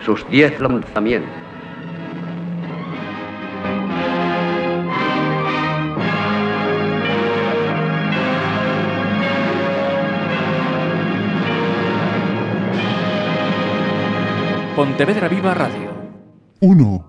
sus 10 lanzamientos. Pontevedra Viva Radio. 1.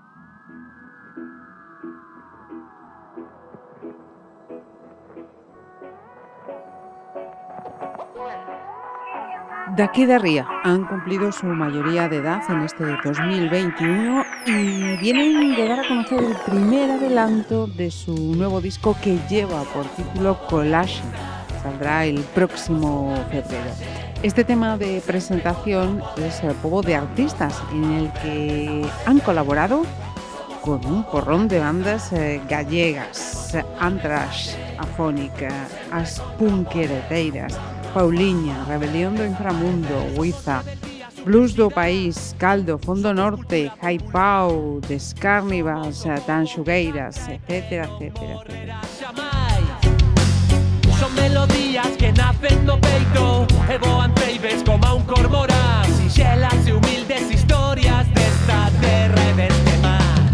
De aquí de Ría han cumplido su mayoría de edad en este 2021 y vienen de dar a conocer el primer adelanto de su nuevo disco que lleva por título Collage. Saldrá el próximo febrero. Este tema de presentación es el Pobo de Artistas, en el que han colaborado con un porrón de bandas gallegas: Antrax, Afónica, As Punquereteiras, Pauliña, Rebelión do Inframundo, Huiza, Blues do País, Caldo, Fondo Norte, Jaipau, Descárnivas, Tanxugueiras, etcétera, etcétera, etcétera. Son melodías que nacen no peito e voan treibes como a un cormorán. Sinxelas e humildes historias desta terra e deste mar.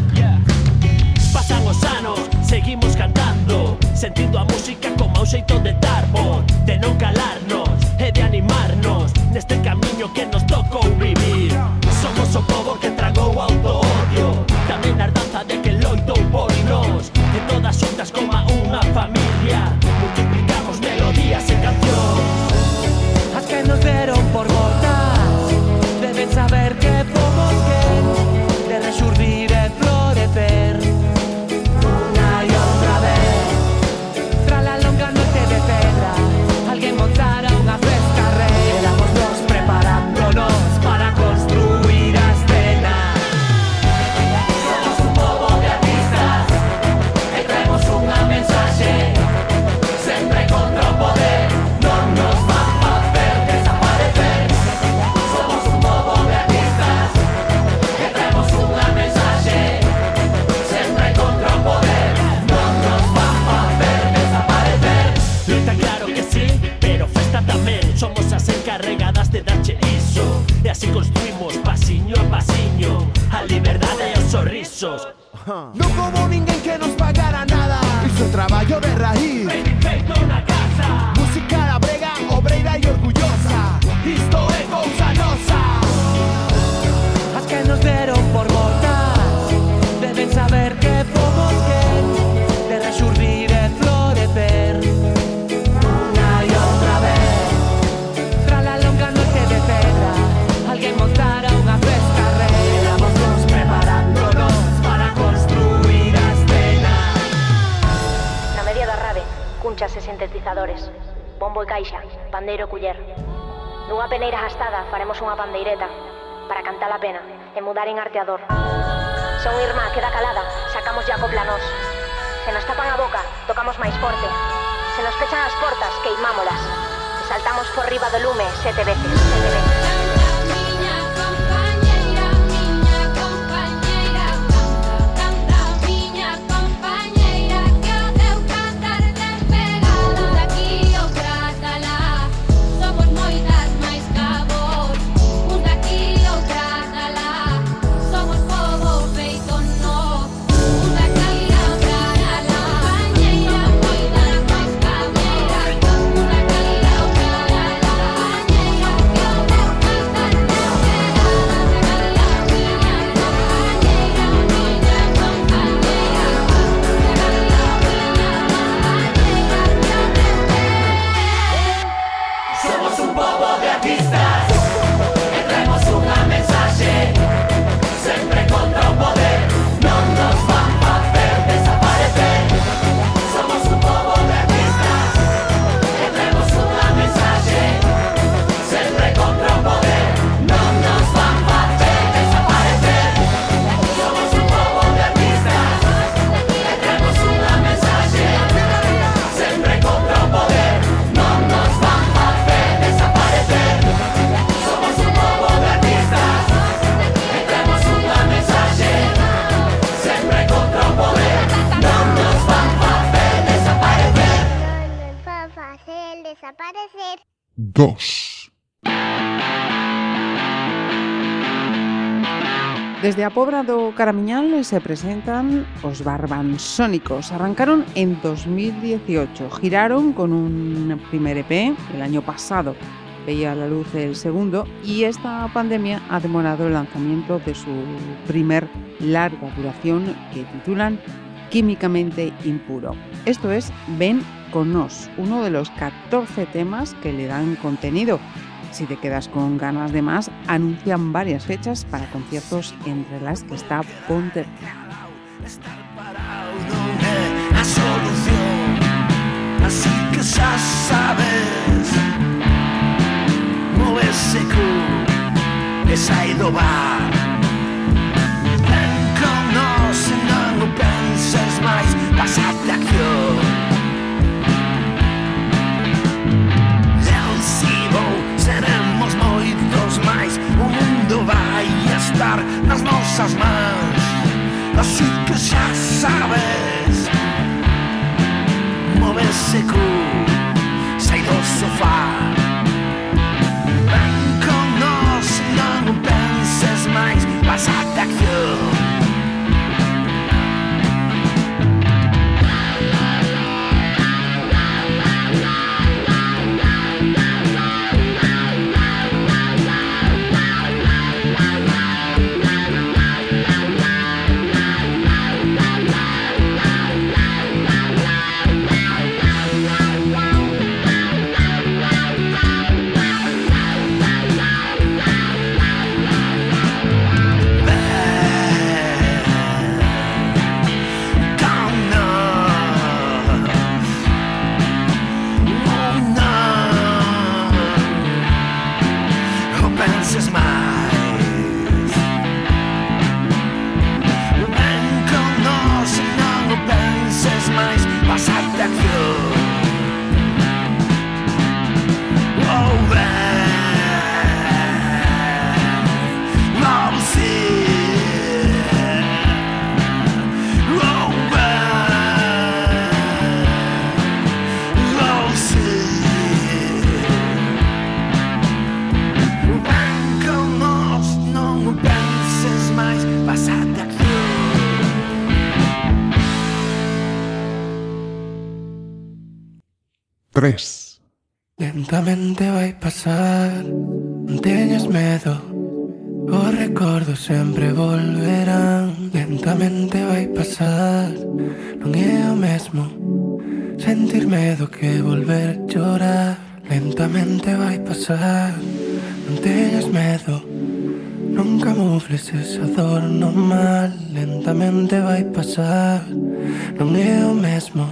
Pasan os anos, seguimos cantando, sentindo a música como un xeito de dar voz, de non calarnos e de animarnos neste camiño que nos tocou vivir. Somos o pobo que tragou o auto-odio, tamén a ardanza de que loitou por nós, e todas xuntas como unha familia multiplicamos melodías e cancións. As que nos deron por mortas deben saber que fomos quen de rexurdir e florecer unha e outra vez. Tras la longa noite de pedra alguén montara unha fresca rei. Éramos nós preparándonos para construir a escena. Somos un pobo de artistas e traemos unha mensaxe. Sempre contra o poder non nos van facer desaparecer. Somos un pobo de artistas e traemos unha mensaxe. Sempre contra o poder non nos van facer desaparecer. Loita claro que sí, pero festa tamén. Somos as encarregadas de darche iso, e así construimos pasiño a pasiño a liberdade e os sorrisos. Non como ninguén que nos pagara nada. Iso é traballo de raíz. Ben feito na casa. Música da brega, obreira e orgullosa. Isto é cousa nosa. As que nos deron por mortas deben saber que fomos quen de rexurdir e florecer unha e outra vez. Tras la longa noite de pedra alguén montara unha fresca rei. Éramos nós preparándonos para construir a escena. Na media da rave, cunchas e sintetizadores, bombo e caixa, pandeiro e culler. Nunha peneira gastada faremos unha pandeireta para cantar a pena e mudar en arteador. Se un irmá queda calada, sacamos ya copla nós. Se nos tapan a boca, tocamos máis forte. Se nos pechan as portas, queimámolas. E saltamos por riba do lume 7 veces, 7 veces. Dos. Desde a Pobra do Caramiñal se presentan os Barbansónicos. Arrancaron en 2018, giraron con un primer EP el año pasado. Veía la luz el segundo y esta pandemia ha demorado el lanzamiento de su primer larga duración que titulan Químicamente Impuro. Esto es Ven con Nos, uno de los 14 temas que le dan contenido. Si te quedas con ganas de más, anuncian varias fechas para conciertos entre las que está Pontevedra. Estar parado non é a solución, así que xa sabes, moverse e sai do bar. Ven con nos e non o penses máis, pasate a acción. Seremos moitos máis, o mundo vai estar nas nosas mans, así que xa sabes, moverse sai do sofá. Ven con nos, non penses máis, pasate a acción. Lentamente vai pasar, non teñas medo, os recordos sempre volverán. Lentamente vai pasar, non é o mesmo sentir medo que volver chorar. Lentamente vai pasar, non teñas medo, non camufles esa dor no mal. Lentamente vai pasar, non é o mesmo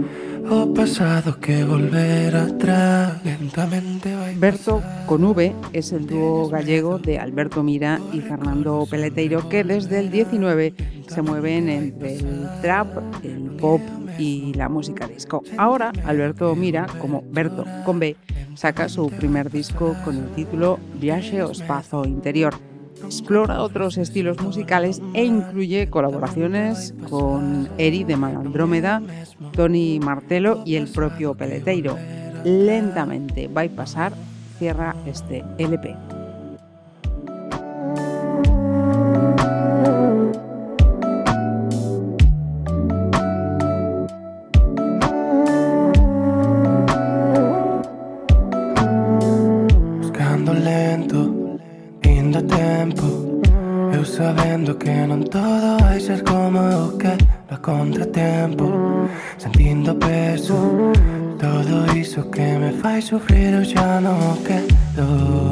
o pasado que volver atrás. Lentamente vai Berto con V es el dúo gallego de Alberto Mira y Fernando Peleteiro, que desde el 19 se mueven entre el trap, el pop y la música disco. Ahora Alberto Mira, como Berto con B, saca su primer disco con el título Viaxe ao Espazo Interior. Explora otros estilos musicales e incluye colaboraciones con Eri de Malandrómeda, Tony Martelo y el propio Peleteiro. Lentamente vai pasar cierra este LP. Buscando lento, indo a tempo, eu sabendo que non todo vai ser como eu quero a contratempo, sentindo peso, todo iso que me fai sufrir eu xa non quero.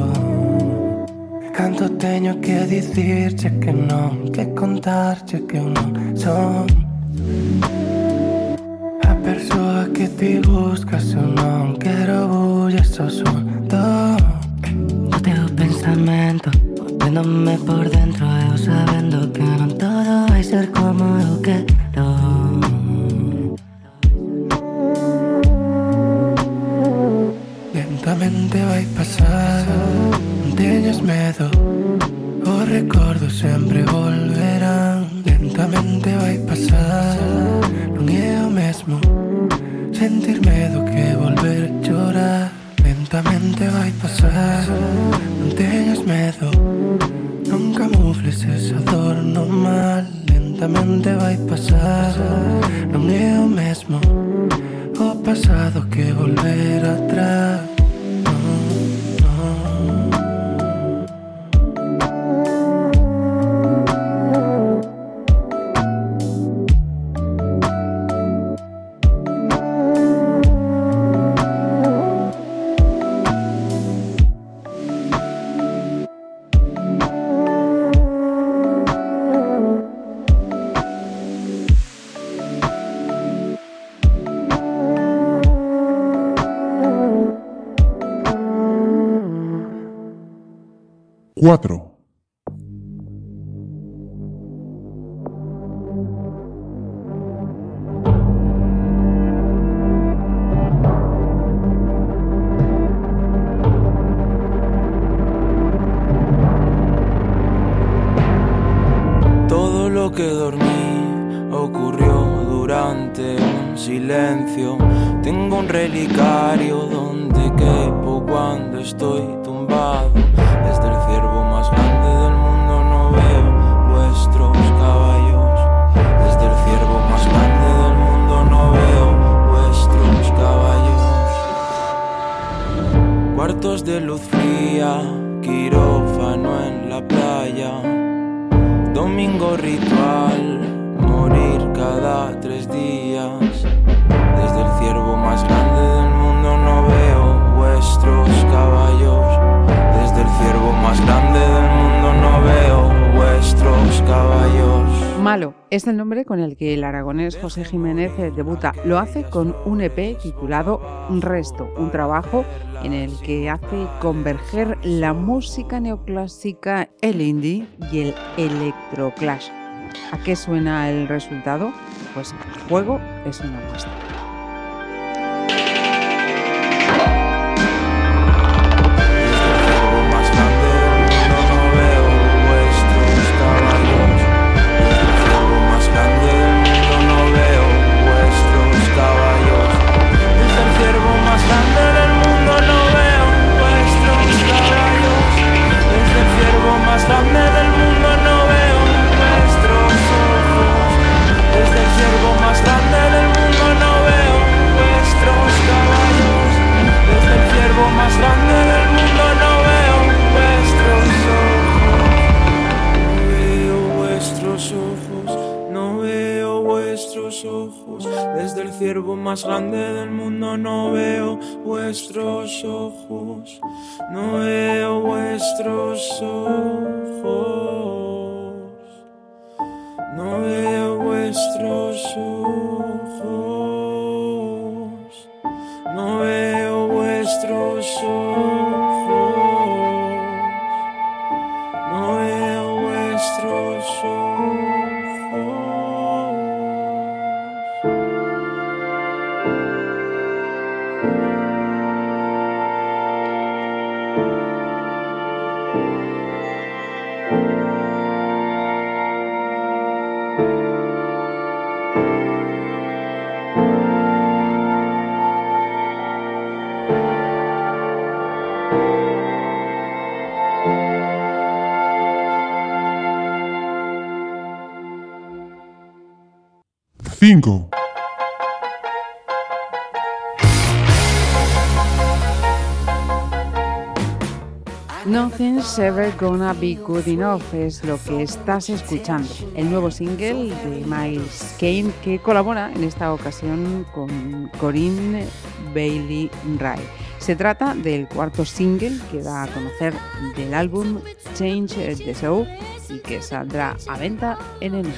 Canto teño que dicirche que non, que contarche que eu non son a persoa que ti buscas. Eu non quero bullas, só son o teu pensamento volvéndome por dentro, eu sabendo que non todo vai ser como eu quero. Lentamente vai pasar, non teñas medo, os recordos sempre volverán. Lentamente vai pasar, non é o mesmo sentir medo que volver chorar. Lentamente vai pasar, non teñas medo, non camufles esa dor pasando mal, lentamente vai pasar. Non é o mesmo o pasado que volver atrás. Cuatro. Todo lo que dormí ocurrió durante un silencio. Tengo un relicario donde quepo cuando estoy tumbado. Desde el ciervo más grande del mundo no veo vuestros caballos. Desde el ciervo más grande del mundo no veo vuestros caballos. Cuartos de luz fría, quirófano en la playa. Domingo ritual, morir cada 3 días. Desde el ciervo más grande del mundo no veo vuestros caballos. Desde el ciervo más grande del mundo no veo vuestros caballos. Malo es el nombre con el que el aragonés José Jiménez debuta. Lo hace con un EP titulado Resto, un trabajo en el que hace converger la música neoclásica, el indie y el electroclash. ¿A qué suena el resultado? Pues el juego es una muestra. Desde el ciervo más grande del mundo no veo vuestros ojos, no veo vuestros ojos, no veo vuestros ojos, no veo vuestros ojos, no veo vuestros ojos. Cinco. Nothing's Ever Gonna Be Good Enough es lo que estás escuchando, el nuevo single de Miles Kane, que colabora en esta ocasión con Corinne Bailey Rae. Se trata del cuarto single que da a conocer del álbum Change the Show y que saldrá a venta en enero.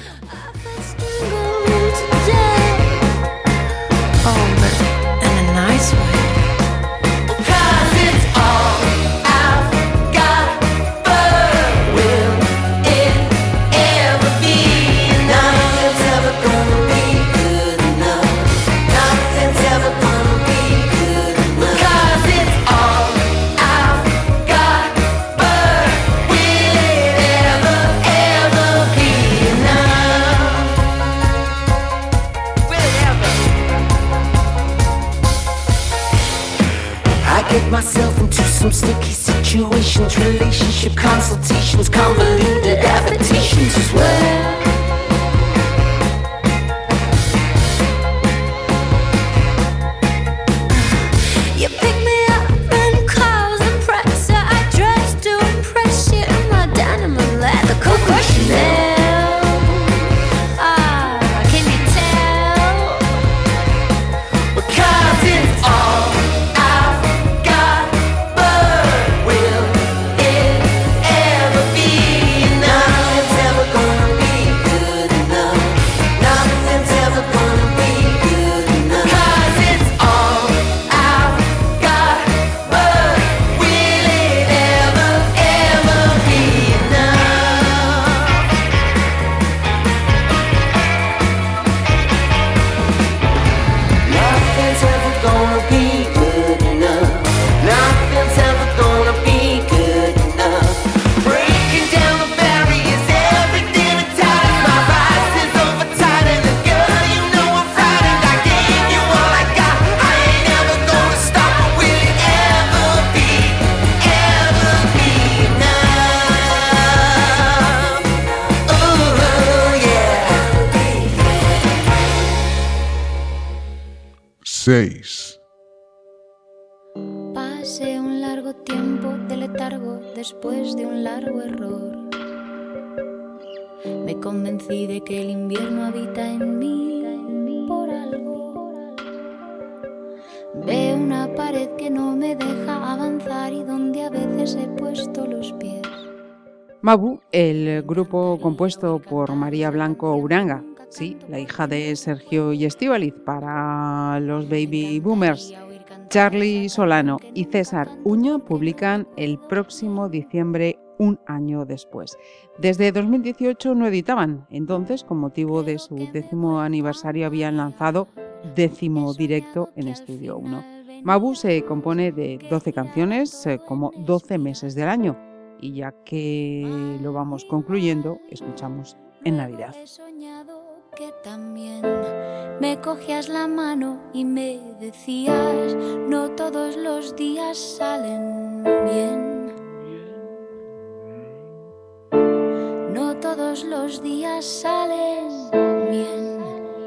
Myself into some sticky situations, relationship consultations, convoluted adaptations as well. 6. Pasé un largo tiempo de letargo después de un largo error. Me convencí de que el invierno habita en mí por algo. Veo una pared que no me deja avanzar y donde a veces he puesto los pies. Mabu, el grupo compuesto por María Blanco Uranga, sí, la hija de Sergio y Estíbaliz para los baby boomers, Charly Solano y César Uña publican el próximo diciembre, un año después. Desde 2018 no editaban, entonces con motivo de su 10º aniversario habían lanzado 10º directo en Estudio 1. Mabu se compone de 12 canciones, como 12 meses del año, y ya que lo vamos concluyendo, escuchamos En Navidad. He soñado que también me cogías la mano y me decías, no todos los días salen bien. No todos los días salen bien.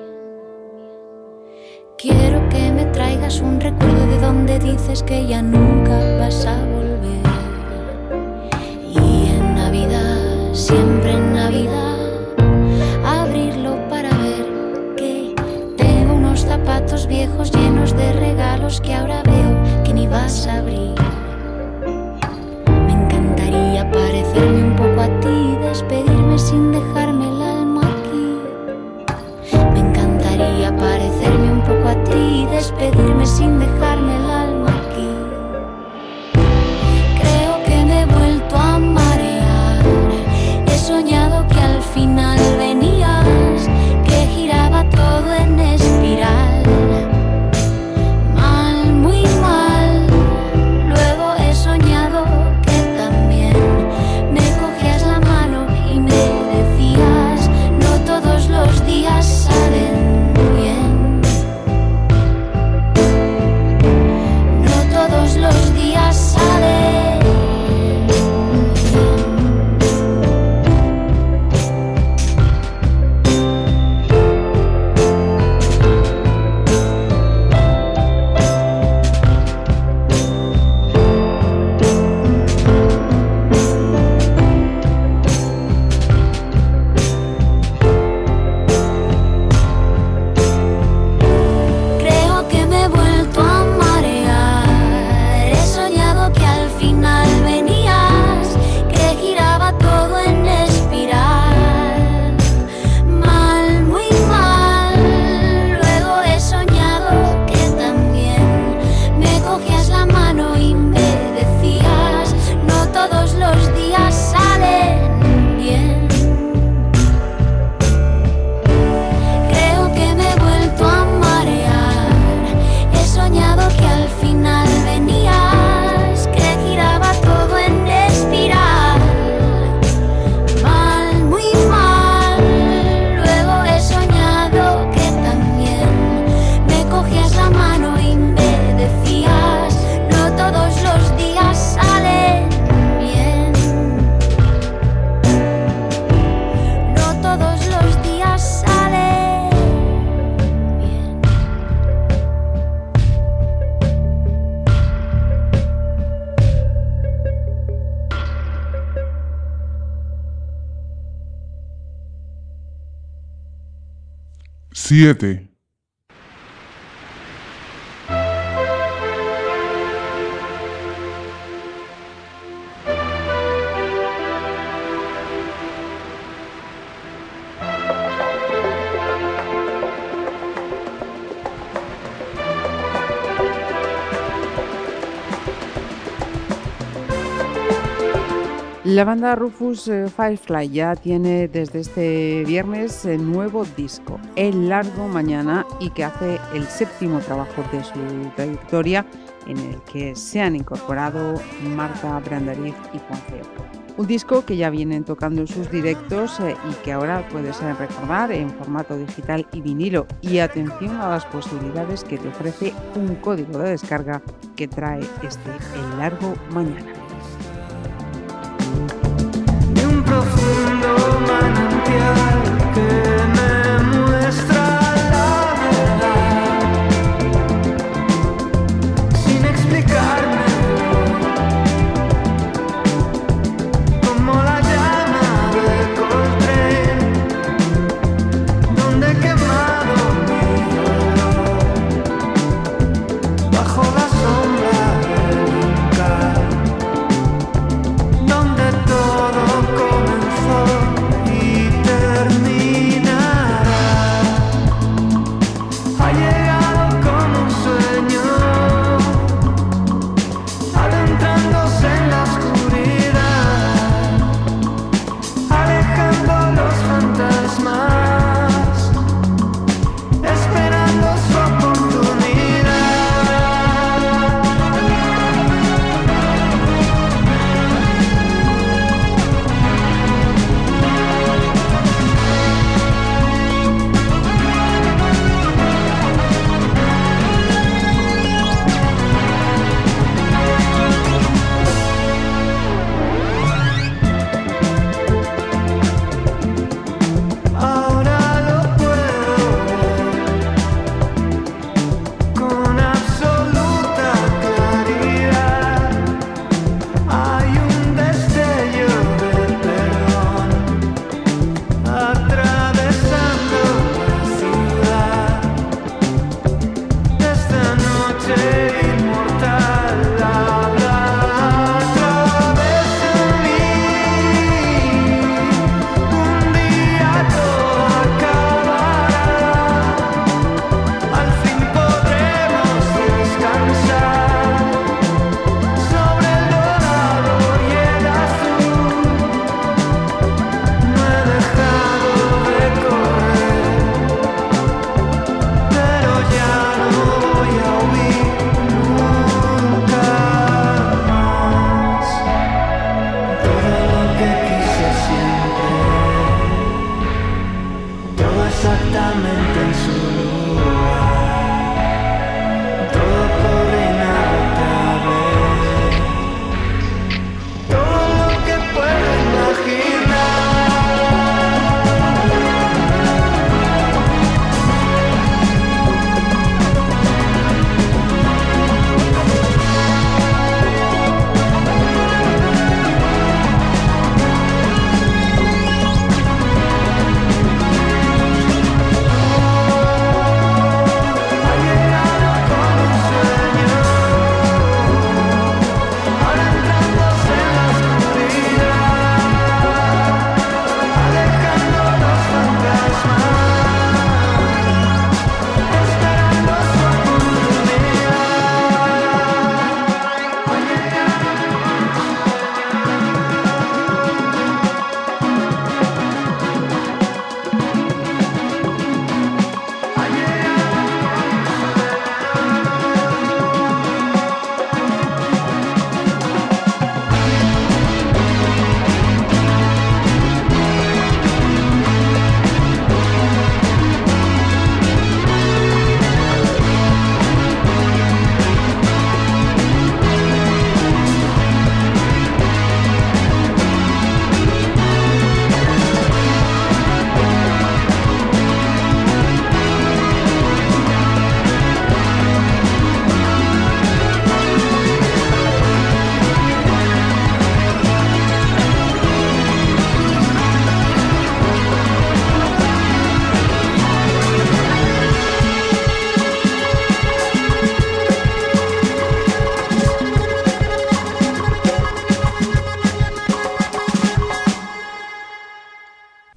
Quiero que me traigas un recuerdo de donde dices que ya nunca vas a volver. Y en Navidad, siempre en Navidad, abrirlo para ver que tengo unos zapatos viejos llenos de regalos que ahora veo que ni vas a abrir. Me encantaría parecerme un poco a ti, despedirme sin dejarme el alma aquí. Me encantaría parecerme un poco a ti, despedirme sin dejarme el alma aquí. Creo que me he vuelto a marear. He soñado que al final venías, que giraba todo en espiral. Mal, muy mal. Luego he soñado que también me cogías la mano y me decías, no todos los días salen bien. No todos los días salen bien. Creo que me he vuelto a marear. He soñado que al final venías, que giraba todo en espiral. Mal, muy mal. Luego he soñado que también me cogías la mano y me decías, no todos los días salen bien. Creo que me he vuelto a marear. He soñado que al final venías, que giraba todo en espiral. Mal, muy mal. Luego he soñado que también me cogías la mano y me decías, no todos los días salen bien. No todos los días salen bien. 7. La banda Rufus Firefly ya tiene desde este viernes nuevo disco, El Largo Mañana, y que hace el 7º trabajo de su trayectoria, en el que se han incorporado Marta Brandariz y Ponce. Un disco que ya vienen tocando en sus directos y que ahora puedes recordar en formato digital y vinilo. Y atención a las posibilidades que te ofrece un código de descarga que trae El Largo Mañana. De un profundo manantial que me muestra la verdad.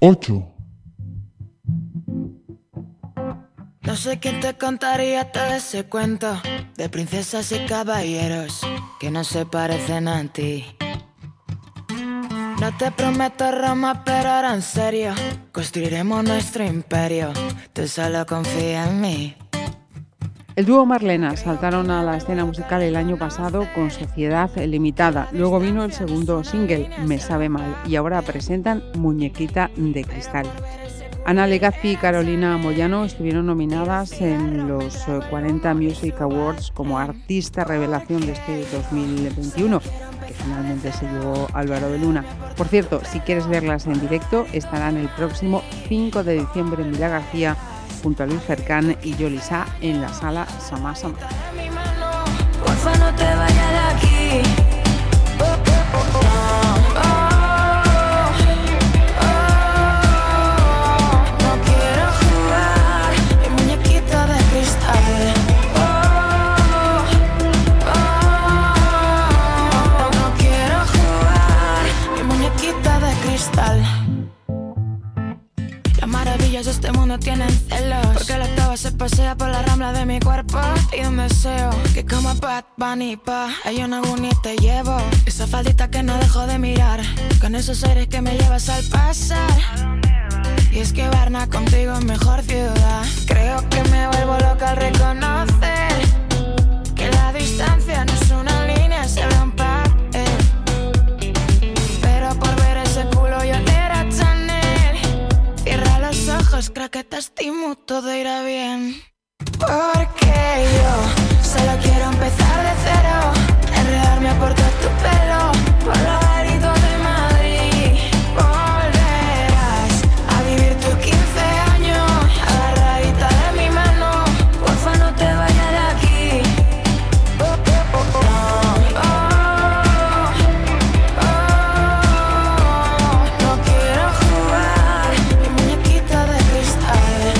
8. No sé quién te contaría todo ese cuento de princesas y caballeros que no se parecen a ti. No te prometo Roma, pero ahora en serio construiremos nuestro imperio. Tú solo confía en mí. El dúo Marlena saltaron a la escena musical el año pasado con Sociedad Limitada. Luego vino el segundo single, Me Sabe Mal, y ahora presentan Muñequita de Cristal. Ana Legazpi y Carolina Moyano estuvieron nominadas en los 40 Music Awards como Artista Revelación de este 2021, que finalmente se llevó Álvaro de Luna. Por cierto, si quieres verlas en directo, estarán el próximo 5 de diciembre en Vila García, junto a Luis Cercán y Yolisa en la sala Samá Samá. Porfa, no te vayas de aquí. No quiero jugar mi muñequita de cristal. No quiero jugar mi muñequita de cristal. Las maravillas de este mundo tienen celos, porque la octava se pasea por la rambla de mi cuerpo. Y un deseo que como Bad Bunny hay una agonía te llevo. Esa faldita que no dejo de mirar, con esos aires que me llevas al pasar. Y es que Varna contigo es mejor ciudad. Creo que me vuelvo loca al reconocer que la distancia no es una línea, se ve un papel. Pero por ver ese culo yo era Chanel. Cierra los ojos, creo que te estimo, todo irá bien. Porque yo solo quiero empezar de cero, enredarme por todo tu pelo, por los garitos de Madrid. Volverás a vivir tus 15 años, agarradita de mi mano. Porfa, no te vayas de aquí. No quiero jugar mi muñequita de cristal.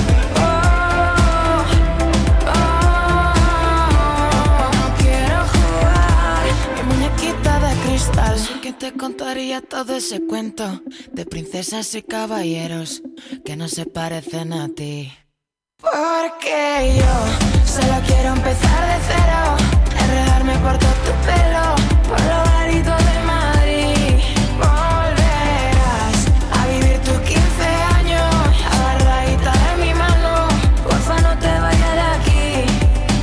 No quiero jugar mi muñequita de cristal. Sé que te contaría todo ese cuento de princesas y caballeros que no se parecen a ti. Porque yo solo quiero empezar de cero, enredarme por todo tu pelo, por los garitos de Madrid. Volverás a vivir tus 15 años, agarradita de mi mano. Porfa, no te vayas de aquí.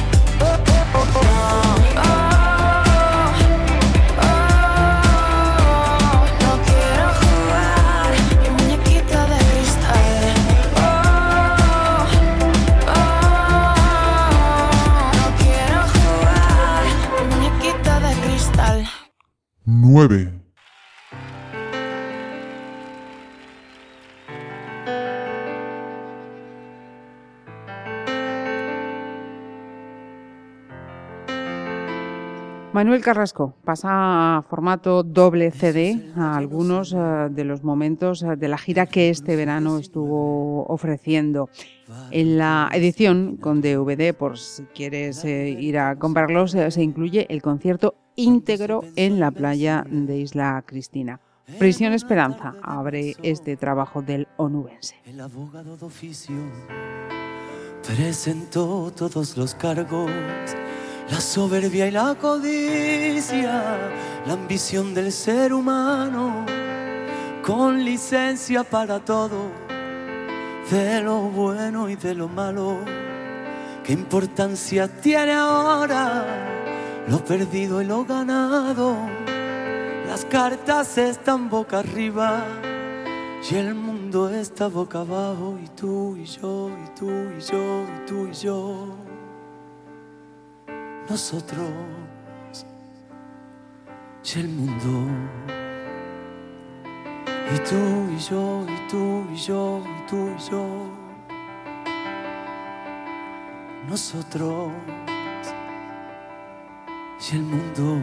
No quiero jugar mi muñequita de cristal. No quiero jugar mi muñequita de cristal. 9. Manuel Carrasco pasa a formato doble CD a algunos de los momentos de la gira que este verano estuvo ofreciendo. En la edición con DVD, por si quieres ir a comprarlos, se incluye el concierto íntegro en la playa de Isla Cristina. Prisión Esperanza abre este trabajo del onubense. El abogado de oficio presentó todos los cargos. La soberbia y la codicia, la ambición del ser humano, con licencia para todo, de lo bueno y de lo malo. ¿Qué importancia tiene ahora lo perdido y lo ganado? Las cartas están boca arriba y el mundo está boca abajo. Y tú y yo, y tú y yo, y tú y yo. Nosotros y el mundo. Y tú y yo, y tú y yo, y tú y yo. Nosotros y el mundo.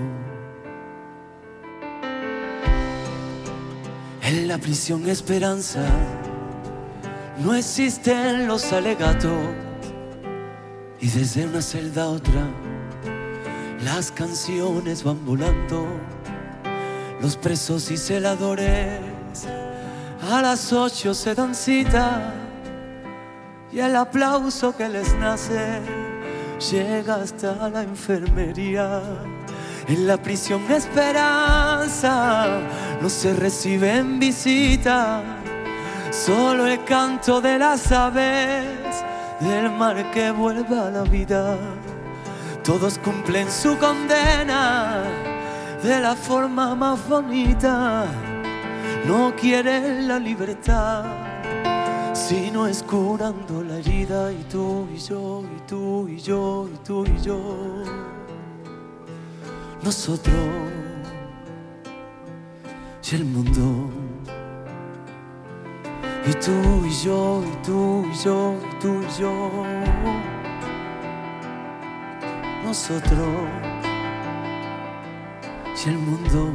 En la prisión Esperanza no existen los alegatos, y desde una celda a otra las canciones van volando. Los presos y celadores A las 8 se dan cita y el aplauso que les nace llega hasta la enfermería. En la prisión Esperanza no se reciben visitas, solo el canto de las aves del mar que vuelve a la vida. Todos cumplen su condena de la forma más bonita. No quieren la libertad, sino es curando la herida. Y tú y yo, y tú y yo, y tú y yo, nosotros y el mundo. Y tú y yo, y tú y yo, y tú y yo, nosotros y el mundo.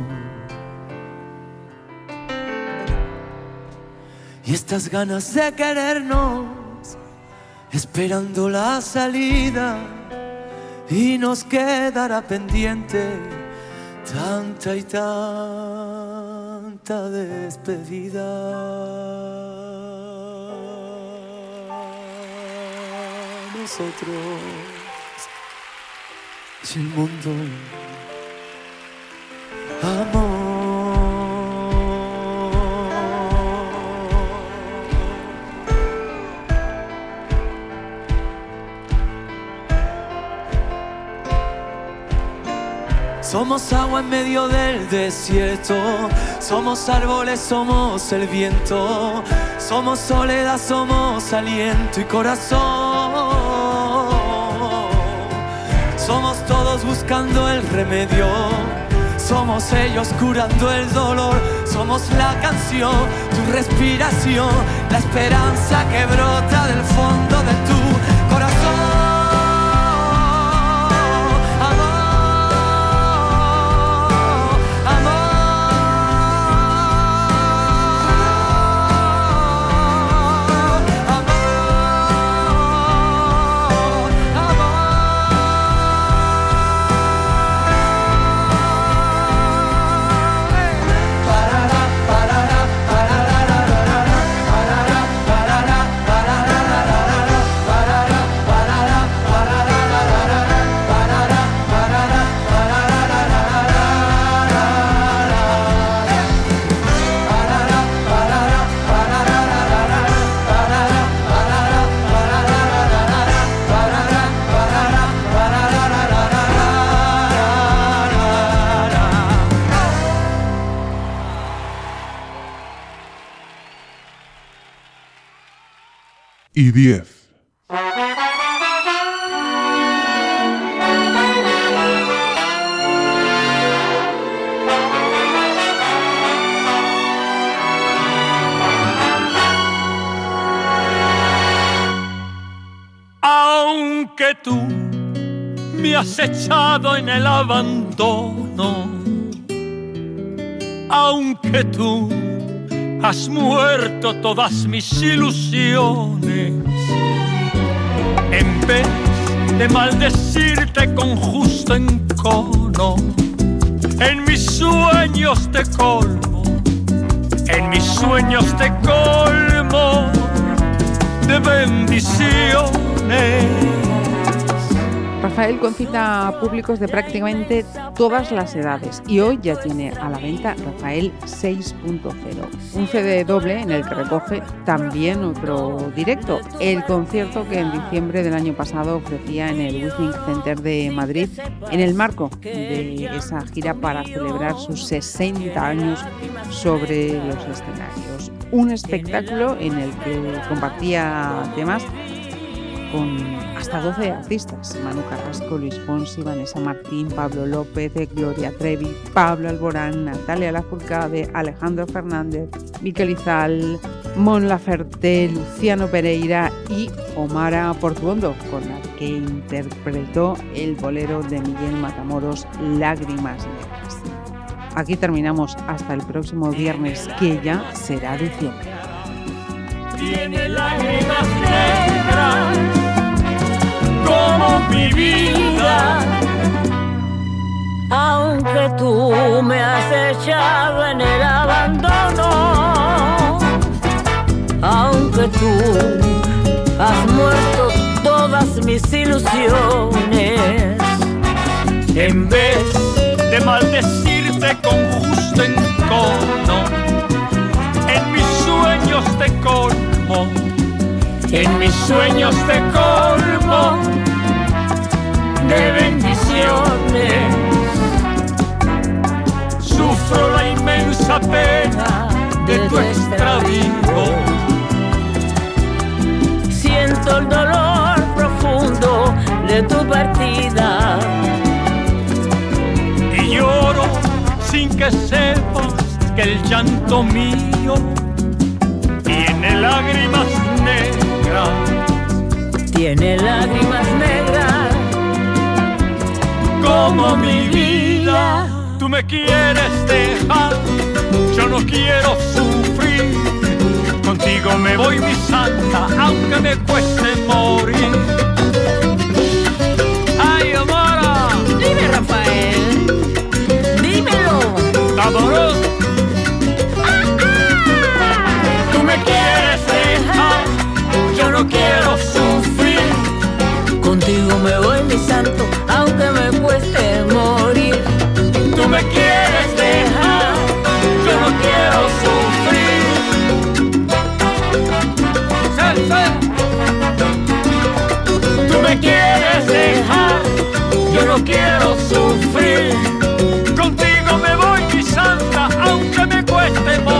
Y estas ganas de querernos, esperando la salida, y nos quedará pendiente tanta y tanta despedida. Nosotros y el mundo, amor. Somos agua en medio del desierto, somos árboles, somos el viento, somos soledad, somos aliento y corazón. Somos todos buscando el remedio, somos ellos curando el dolor, somos la canción, tu respiración, la esperanza que brota del fondo de tu corazón. Y 10. Aunque tú me has echado en el abandono, aunque tú has muerto todas mis ilusiones, en vez de maldecirte con justo encono, en mis sueños te colmo, en mis sueños te colmo de bendiciones. Rafael concita públicos de prácticamente todas las edades y hoy ya tiene a la venta Rafael 6.0, un CD doble en el que recoge también otro directo, el concierto que en diciembre del año pasado ofrecía en el Withings Center de Madrid en el marco de esa gira para celebrar sus 60 años sobre los escenarios. Un espectáculo en el que compartía temas con hasta 12 artistas: Manu Carrasco, Luis Fonsi, Vanessa Martín, Pablo López, Gloria Trevi, Pablo Alborán, Natalia Lafourcade, Alejandro Fernández, Miquel Izal, Mon Laferte, Luciano Pereira y Omara Portuondo, con la que interpretó el bolero de Miguel Matamoros, Lágrimas Negras. Aquí terminamos hasta el próximo viernes, que ya será diciembre. Tiene lágrimas negras como mi vida, aunque tú me has echado en el abandono, que tú has muerto todas mis ilusiones. En vez de maldecirte con justo encono, en mis sueños te colmo, en mis sueños te colmo de bendiciones. Sufro la inmensa pena de tu extravío. Siento el dolor profundo de tu partida. Y lloro sin que sepas que el llanto mío tiene lágrimas negras. Tiene lágrimas negras como mi vida. Tú me quieres dejar, yo no quiero sufrir. Contigo me voy, mi santa, aunque me cueste morir. ¡Ay, Amora! Dime, Rafael, dímelo. ¡Vámonos! Tú me quieres dejar, yo no quiero sufrir. Contigo me voy, mi santo, aunque me cueste morir. Tú me quieres dejar, yo no quiero sufrir. Tú me quieres dejar, yo no quiero sufrir. Contigo me voy, mi santa, aunque me cueste morir.